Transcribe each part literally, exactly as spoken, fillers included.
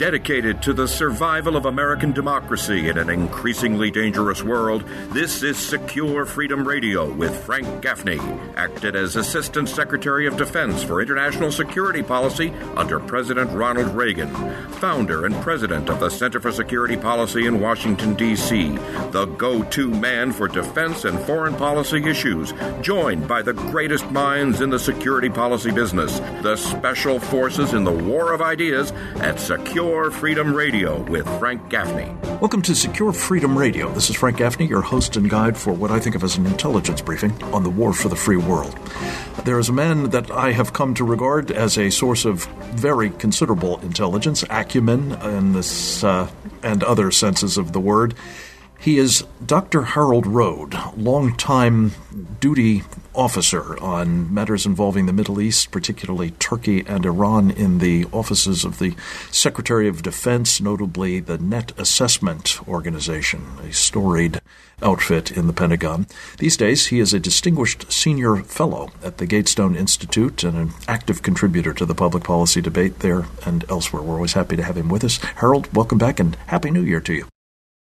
Dedicated to the survival of American democracy in an increasingly dangerous world, this is Secure Freedom Radio with Frank Gaffney, acted as Assistant Secretary of Defense for International Security Policy under President Ronald Reagan, founder and president of the Center for Security Policy in Washington, D C, the go-to man for defense and foreign policy issues, joined by the greatest minds in the security policy business, the special forces in the war of ideas at Secure Freedom Radio with Frank Gaffney. Welcome to Secure Freedom Radio. This is Frank Gaffney, your host and guide for what I think of as an intelligence briefing on the war for the free world. There is a man that I have come to regard as a source of very considerable intelligence, acumen, in this uh, and other senses of the word. He is Doctor Harold Rode, longtime duty officer on matters involving the Middle East, particularly Turkey and Iran, in the offices of the Secretary of Defense, notably the Net Assessment Organization, a storied outfit in the Pentagon. These days, he is a distinguished senior fellow at the Gatestone Institute and an active contributor to the public policy debate there and elsewhere. We're always happy to have him with us. Harold, welcome back and Happy New Year to you.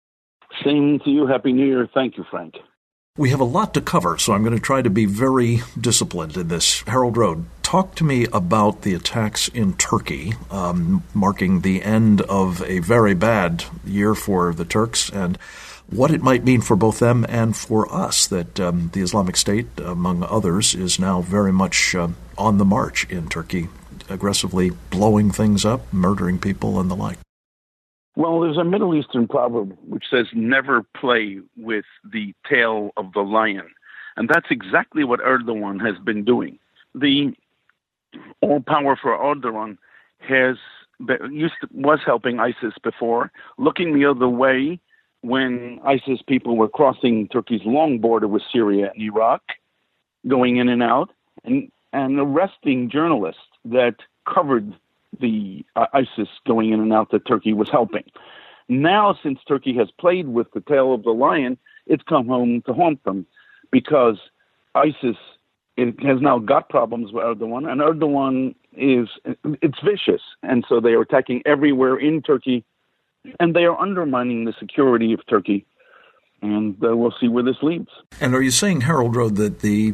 Same to you. Happy New Year. Thank you, Frank. We have a lot to cover, so I'm going to try to be very disciplined in this. Harold Rode, talk to me about the attacks in Turkey, um, marking the end of a very bad year for the Turks, and what it might mean for both them and for us, that um, the Islamic State, among others, is now very much uh, on the march in Turkey, aggressively blowing things up, murdering people, and the like. Well, there's a Middle Eastern proverb which says never play with the tail of the lion. And that's exactly what Erdogan has been doing. The all-powerful Erdogan has been, used to, was helping ISIS before, looking the other way when ISIS people were crossing Turkey's long border with Syria and Iraq, going in and out, and, and arresting journalists that covered the uh, ISIS going in and out that Turkey was helping. Now, since Turkey has played with the tail of the lion, it's come home to haunt them because ISIS it has now got problems with Erdogan, and Erdogan is, it's vicious. And so they are attacking everywhere in Turkey, and they are undermining the security of Turkey. And uh, we'll see where this leads. And are you saying, Harold Rode, that the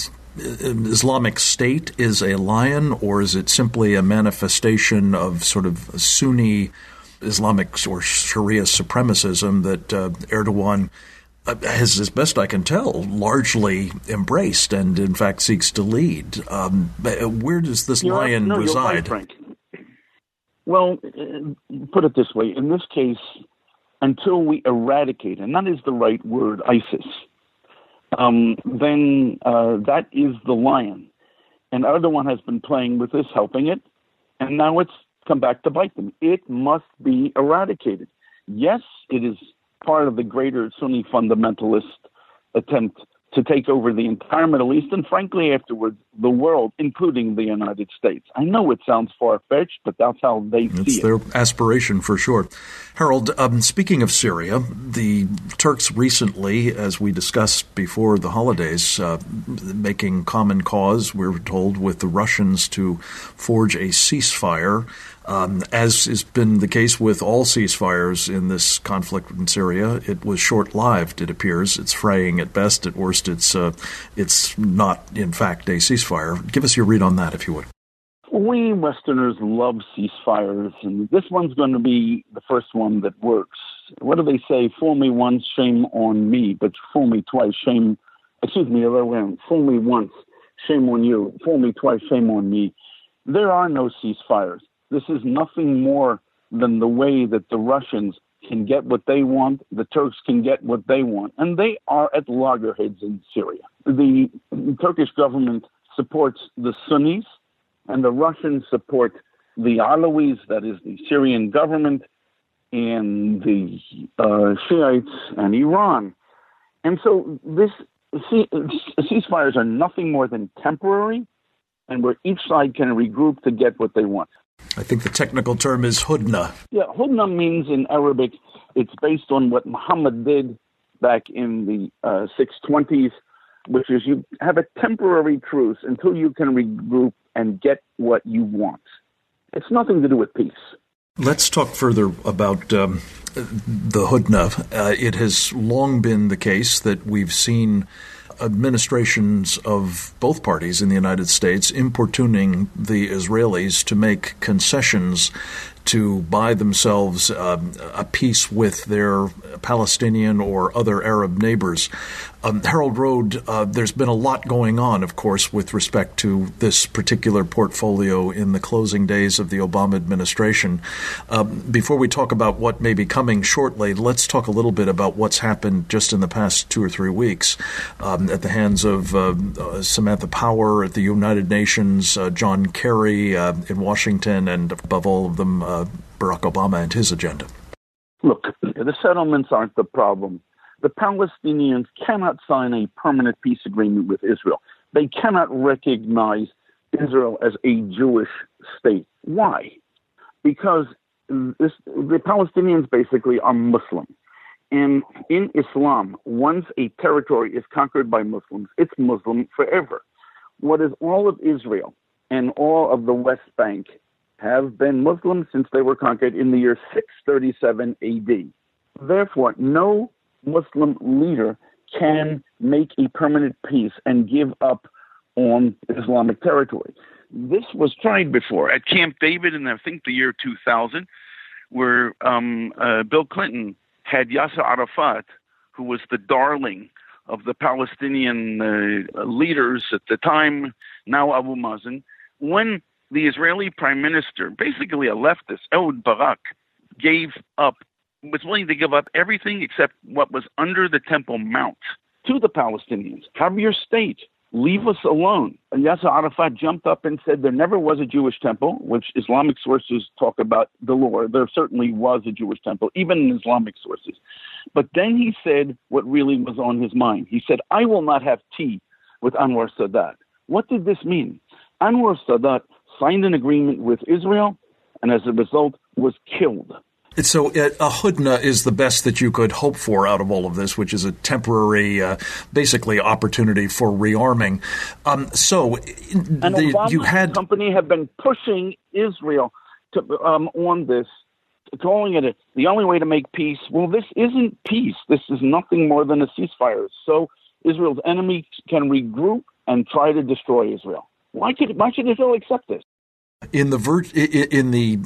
Islamic State is a lion, or is it simply a manifestation of sort of Sunni Islamic or Sharia supremacism that uh, Erdogan has, as best I can tell, largely embraced and, in fact, seeks to lead? Um, where does this you're lion right. no, reside? You're right, Frank. Well, uh, put it this way. In this case, until we eradicate, and that is the right word, ISIS, Um, then uh, that is the lion. And Erdogan has been playing with this, helping it, and now it's come back to bite them. It must be eradicated. Yes, it is part of the greater Sunni fundamentalist attempt to take over the entire Middle East, and frankly, afterwards, the world, including the United States. I know it sounds far-fetched, but that's how they it's see it. It's their aspiration, for sure. Harold, um, speaking of Syria, the Turks recently, as we discussed before the holidays, uh, making common cause, we were told, with the Russians to forge a ceasefire. Um, as has been the case with all ceasefires in this conflict in Syria, it was short-lived, it appears. It's fraying at best. At worst, it's uh, it's not, in fact, a ceasefire. Give us your read on that, if you would. We Westerners love ceasefires, and this one's going to be the first one that works. What do they say? Fool me once, shame on me, but fool me twice, shame, excuse me, the other way around. Fool me once, shame on you. Fool me twice, shame on me. There are no ceasefires. This is nothing more than the way that the Russians can get what they want, the Turks can get what they want, and they are at loggerheads in Syria. The Turkish government supports the Sunnis, and the Russians support the Alawis, that is the Syrian government, and the uh, Shiites and Iran. And so this ce- ceasefires are nothing more than temporary, and where each side can regroup to get what they want. I think the technical term is hudna. Yeah, hudna means in Arabic, it's based on what Muhammad did back in the uh, six twenties, which is you have a temporary truce until you can regroup and get what you want. It's nothing to do with peace. Let's talk further about um, the Hudna. Uh, it has long been the case that we've seen administrations of both parties in the United States importuning the Israelis to make concessions to buy themselves um, a peace with their Palestinian or other Arab neighbors. Um, Harold Road, uh, there's been a lot going on, of course, with respect to this particular portfolio in the closing days of the Obama administration. Um, before we talk about what may be coming shortly, let's talk a little bit about what's happened just in the past two or three weeks um, at the hands of uh, uh, Samantha Power at the United Nations, uh, John Kerry uh, in Washington, and above all of them, uh, Barack Obama and his agenda. Look, the settlements aren't the problem. The Palestinians cannot sign a permanent peace agreement with Israel. They cannot recognize Israel as a Jewish state. Why? Because this, the Palestinians basically are Muslim. And in Islam, once a territory is conquered by Muslims, it's Muslim forever. What is all of Israel and all of the West Bank have been Muslim since they were conquered in the year six thirty-seven A D. Therefore, no Muslim leader can make a permanent peace and give up on Islamic territory. This was tried before at Camp David in, I think, the year two thousand, where um, uh, Bill Clinton had Yasser Arafat, who was the darling of the Palestinian uh, leaders at the time, now Abu Mazen, when the Israeli prime minister, basically a leftist, Ehud Barak, gave up, was willing to give up everything except what was under the Temple Mount to the Palestinians. Have your state. Leave us alone. And Yasser Arafat jumped up and said there never was a Jewish temple, which Islamic sources talk about galore. There certainly was a Jewish temple, even in Islamic sources. But then he said what really was on his mind. He said, I will not have tea with Anwar Sadat. What did this mean? Anwar Sadat signed an agreement with Israel and as a result was killed. So uh, a Hudna is the best that you could hope for out of all of this, which is a temporary, uh, basically, opportunity for rearming. Um, so and the, Obama you had and company have been pushing Israel to, um, on this, calling it a, the only way to make peace. Well, this isn't peace. This is nothing more than a ceasefire. So Israel's enemies can regroup and try to destroy Israel. Why should why should Israel accept this? In the ver- in the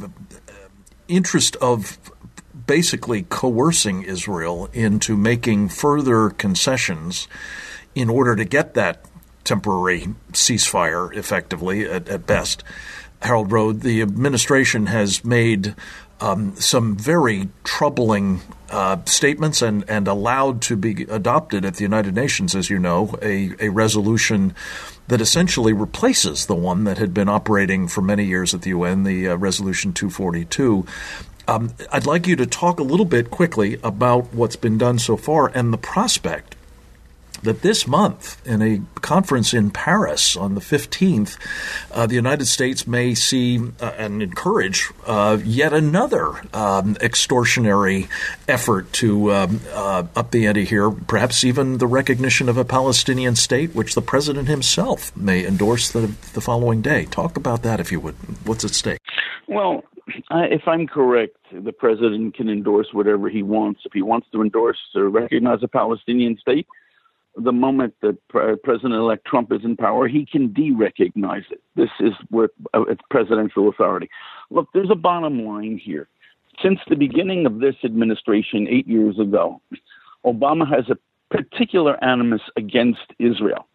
interest of basically coercing Israel into making further concessions in order to get that temporary ceasefire, effectively at, at best, Harold Road, the administration has made um, some very troubling uh, statements and, and allowed to be adopted at the United Nations, as you know, a, a resolution that essentially replaces the one that had been operating for many years at the U N, the uh, Resolution two forty-two. Um, I'd like you to talk a little bit quickly about what's been done so far and the prospect that this month, in a conference in Paris on the fifteenth, uh, the United States may see uh, and encourage uh, yet another um, extortionary effort to um, uh, up the ante here, perhaps even the recognition of a Palestinian state, which the president himself may endorse the, the following day. Talk about that, if you would. What's at stake? Well, uh, if I'm correct, the president can endorse whatever he wants. If he wants to endorse or recognize a Palestinian state, the moment that President-elect Trump is in power, he can de-recognize it. This is where uh, it's presidential authority. Look, there's a bottom line here. Since the beginning of this administration eight years ago, Obama has a particular animus against Israel.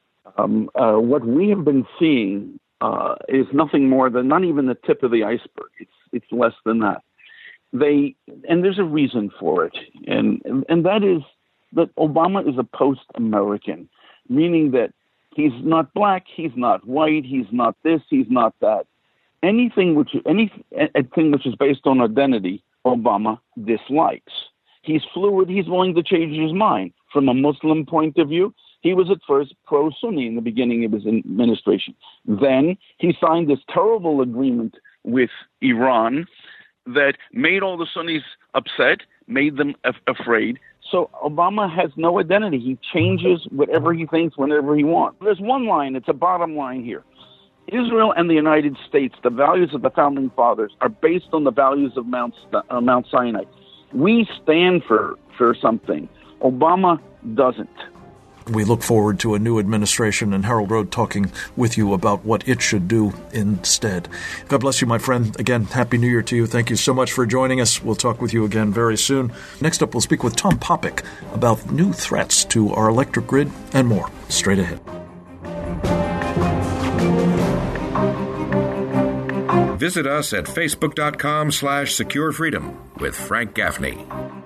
Um, uh, what we have been seeing uh, is nothing more than not even the tip of the iceberg. It's it's less than that. They and there's a reason for it, and and, and that is that Obama is a post-American, meaning that he's not black, he's not white, he's not this, he's not that. Anything which anything which is based on identity, Obama dislikes. He's fluid. He's willing to change his mind. From a Muslim point of view, he was at first pro-Sunni in the beginning of his administration. Then he signed this terrible agreement with Iran that made all the Sunnis upset, made them af- afraid. So Obama has no identity. He changes whatever he thinks whenever he wants. There's one line. It's a bottom line here. Israel and the United States, the values of the Founding Fathers, are based on the values of Mount, uh, Mount Sinai. We stand for, for something. Obama doesn't. We look forward to a new administration and Harold Road talking with you about what it should do instead. God bless you, my friend. Again, Happy New Year to you. Thank you so much for joining us. We'll talk with you again very soon. Next up, we'll speak with Tom Popick about new threats to our electric grid and more. Straight ahead. Visit us at facebook.com slash secure freedom with Frank Gaffney.